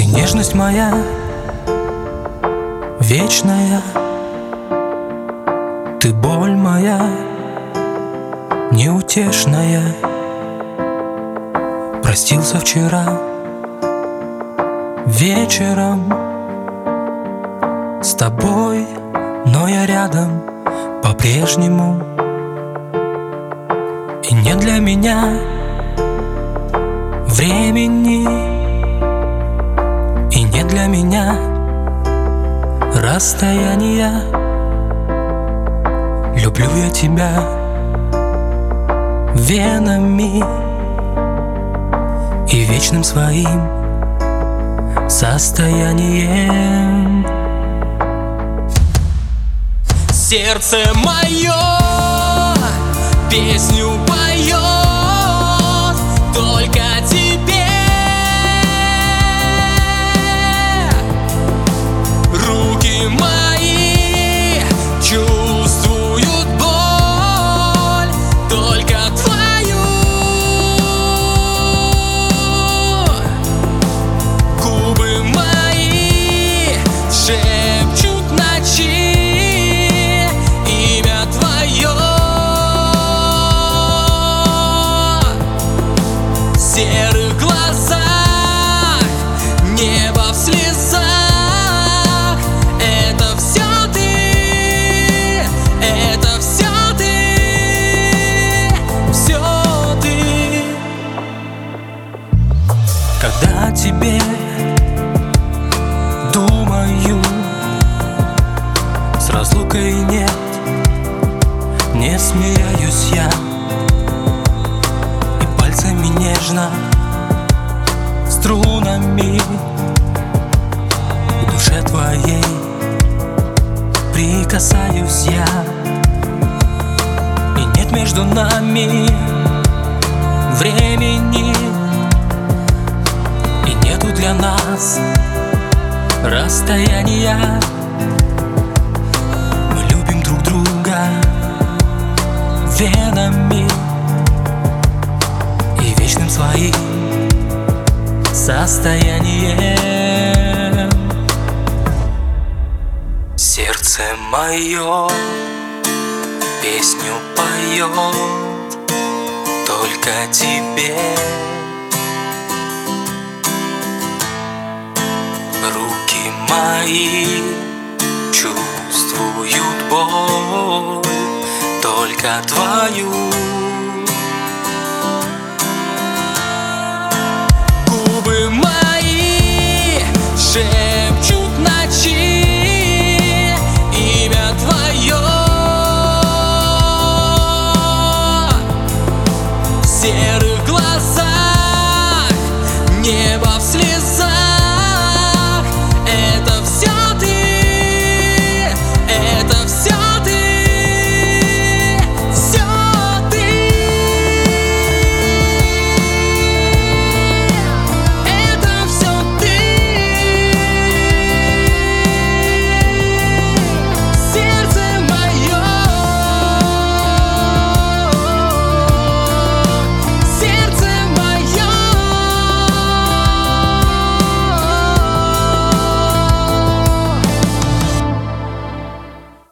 Ты нежность моя, вечная. Ты боль моя, неутешная. Простился вчера вечером с тобой, но я рядом по-прежнему. И нет для меня времени, и нет для меня расстояния. Люблю я тебя венами и вечным своим состоянием. Сердце мое песню поет только тебе. Руки мои чувствуют боль только твою. Губы мои шепчут ночи имя твое. В серых глазах, небо в слезах, это все ты, это все ты, все ты. Когда о тебе думаю, с разлукой нет, не смеюсь я, и пальцами нежно, струнами к душе твоей прикасаюсь я. И нет между нами времени, и нету для нас расстояния. Мы любим друг друга венами и вечным своим состоянием. Сердце мое песню поет только тебе. Руки мои чувствуют боль только твою. Губы мои шепчут ночи имя твое.